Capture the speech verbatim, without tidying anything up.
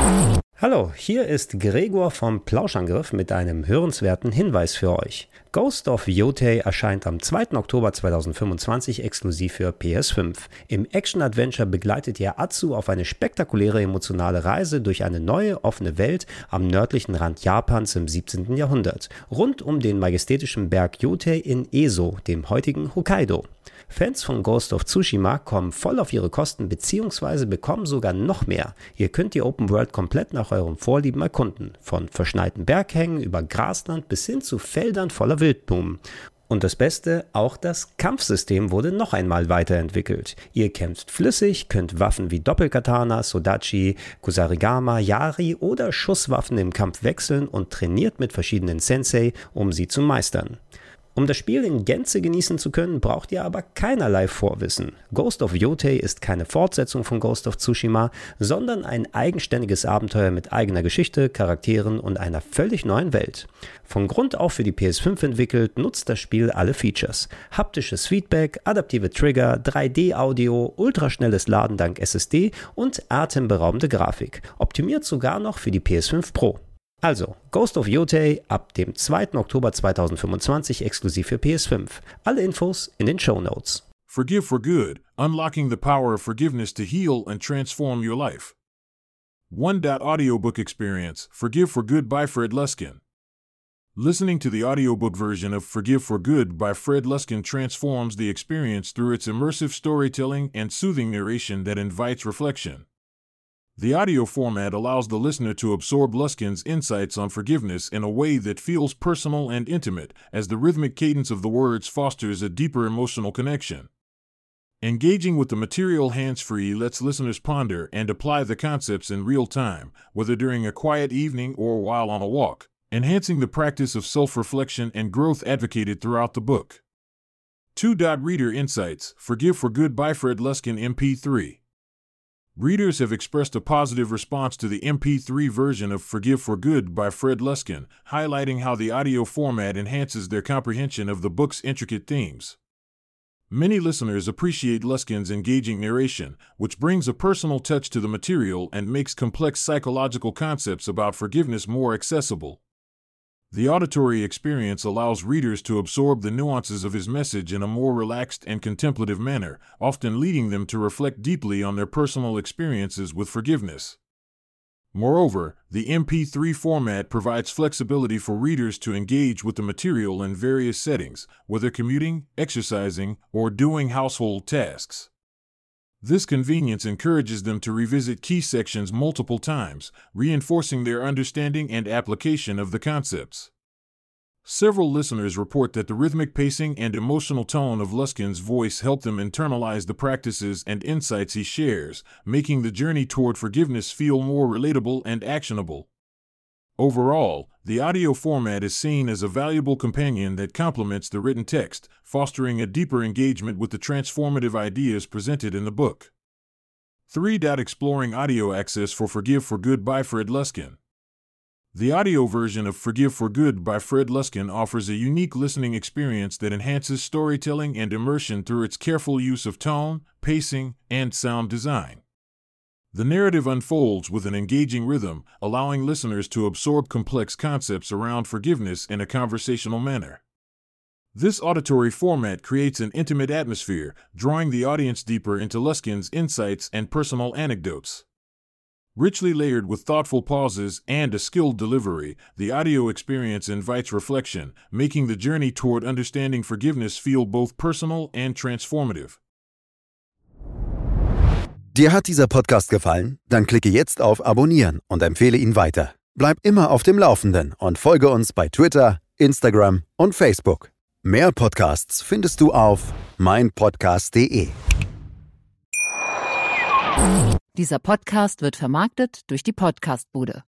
Hallo, hier ist Gregor vom Plauschangriff mit einem hörenswerten Hinweis für euch. Ghost of Yotei erscheint am zweiten Oktober zweitausendfünfundzwanzig exklusiv für P S fünf. Im Action-Adventure begleitet ihr Atsu auf eine spektakuläre emotionale Reise durch eine neue, offene Welt am nördlichen Rand Japans im siebzehnten Jahrhundert, rund um den majestätischen Berg Yotei in Eso, dem heutigen Hokkaido. Fans von Ghost of Tsushima kommen voll auf ihre Kosten bzw. bekommen sogar noch mehr. Ihr könnt die Open World komplett nach eurem Vorlieben erkunden, von verschneiten Berghängen über Grasland bis hin zu Feldern voller Wildblumen. Und das Beste, auch das Kampfsystem wurde noch einmal weiterentwickelt. Ihr kämpft flüssig, könnt Waffen wie Doppelkatana, Sodachi, Kusarigama, Yari oder Schusswaffen im Kampf wechseln und trainiert mit verschiedenen Sensei, um sie zu meistern. Um das Spiel in Gänze genießen zu können, braucht ihr aber keinerlei Vorwissen. Ghost of Yotei ist keine Fortsetzung von Ghost of Tsushima, sondern ein eigenständiges Abenteuer mit eigener Geschichte, Charakteren und einer völlig neuen Welt. Von Grund auf für die P S fünf entwickelt, nutzt das Spiel alle Features. Haptisches Feedback, adaptive Trigger, drei D Audio, ultraschnelles Laden dank S S D und atemberaubende Grafik. Optimiert sogar noch für die P S fünf Pro. Also, Ghost of Yotei ab dem zweiten Oktober zweitausendfünfundzwanzig exklusiv für P S fünf. Alle Infos in den Shownotes. Forgive for Good, Unlocking the Power of Forgiveness to Heal and Transform Your Life. One Audiobook Experience, Forgive for Good by Fred Luskin. Listening to the audiobook version of Forgive for Good by Fred Luskin transforms the experience through its immersive storytelling and soothing narration that invites reflection. The audio format allows the listener to absorb Luskin's insights on forgiveness in a way that feels personal and intimate, as the rhythmic cadence of the words fosters a deeper emotional connection. Engaging with the material hands-free lets listeners ponder and apply the concepts in real time, whether during a quiet evening or while on a walk, enhancing the practice of self-reflection and growth advocated throughout the book. two Reader Insights, Forgive for Good by Fred Luskin M P three. Readers have expressed a positive response to the M P three version of Forgive for Good by Fred Luskin, highlighting how the audio format enhances their comprehension of the book's intricate themes. Many listeners appreciate Luskin's engaging narration, which brings a personal touch to the material and makes complex psychological concepts about forgiveness more accessible. The auditory experience allows readers to absorb the nuances of his message in a more relaxed and contemplative manner, often leading them to reflect deeply on their personal experiences with forgiveness. Moreover, the M P three format provides flexibility for readers to engage with the material in various settings, whether commuting, exercising, or doing household tasks. This convenience encourages them to revisit key sections multiple times, reinforcing their understanding and application of the concepts. Several listeners report that the rhythmic pacing and emotional tone of Luskin's voice help them internalize the practices and insights he shares, making the journey toward forgiveness feel more relatable and actionable. Overall, the audio format is seen as a valuable companion that complements the written text, fostering a deeper engagement with the transformative ideas presented in the book. three Exploring Audio Access for Forgive for Good by Fred Luskin. The audio version of Forgive for Good by Fred Luskin offers a unique listening experience that enhances storytelling and immersion through its careful use of tone, pacing, and sound design. The narrative unfolds with an engaging rhythm, allowing listeners to absorb complex concepts around forgiveness in a conversational manner. This auditory format creates an intimate atmosphere, drawing the audience deeper into Luskin's insights and personal anecdotes. Richly layered with thoughtful pauses and a skilled delivery, the audio experience invites reflection, making the journey toward understanding forgiveness feel both personal and transformative. Dir hat dieser Podcast gefallen? Dann klicke jetzt auf Abonnieren und empfehle ihn weiter. Bleib immer auf dem Laufenden und folge uns bei Twitter, Instagram und Facebook. Mehr Podcasts findest du auf meinpodcast punkt de. Dieser Podcast wird vermarktet durch die Podcastbude.